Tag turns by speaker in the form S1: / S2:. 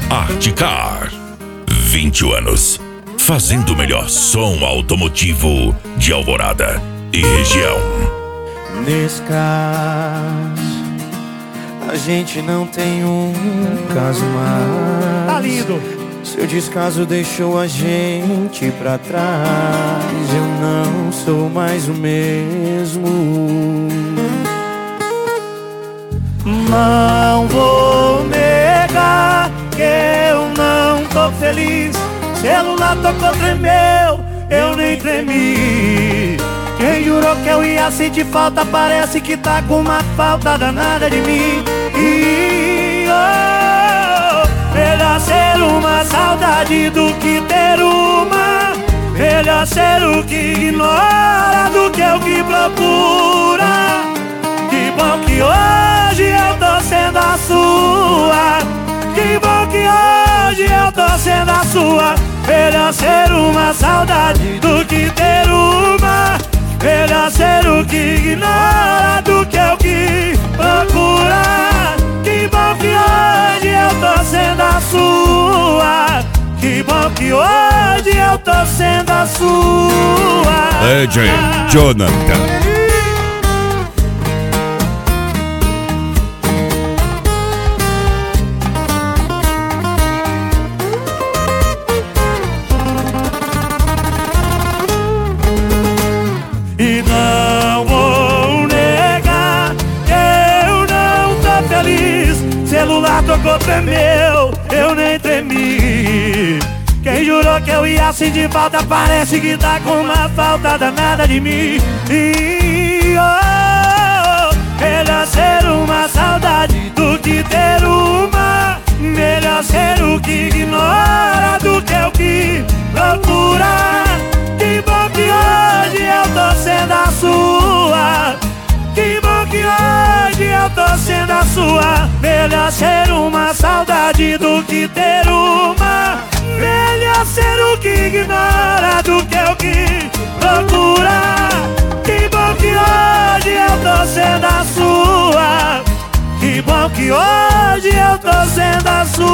S1: Artecar. 20 anos, fazendo o melhor som automotivo de Alvorada e região.
S2: Nesse caso, a gente não tem um caso mais.
S3: Tá lindo.
S2: Seu descaso deixou a gente pra trás. Eu não sou mais o mesmo. Não vou negar que eu não tô feliz. Celular tocou, tremeu, eu nem tremi. Quem jurou que eu ia sentir falta parece que tá com uma falta danada de mim. E melhor ser uma saudade do que ter uma. Melhor ser o que ignora do que o que procura. Que bom que hoje eu tô sendo a sua. Que bom que hoje eu tô sendo a sua. Melhor ser uma saudade do que ter uma. Melhor ser o que ignora do que o que procura. Que bom que hoje eu tô sendo a sua. Que bom que hoje eu tô sendo a sua.
S1: DJ Jonathan.
S2: E não vou negar que eu não tô feliz. Celular tocou, tremeu, eu nem tremi. Quem jurou que eu ia sentir falta parece que tá com uma falta danada de mim. E melhor ser uma saudade do que ter uma. Melhor ser o que ignora do que o que procura. Que bom que hoje eu tô sendo a sua. Que bom que hoje eu tô sendo a sua. Melhor ser uma saudade do que ter uma. Melhor ser o que ignora do que o que procura. Que bom que hoje eu tô sendo a sua. Que bom que hoje eu tô sendo a sua.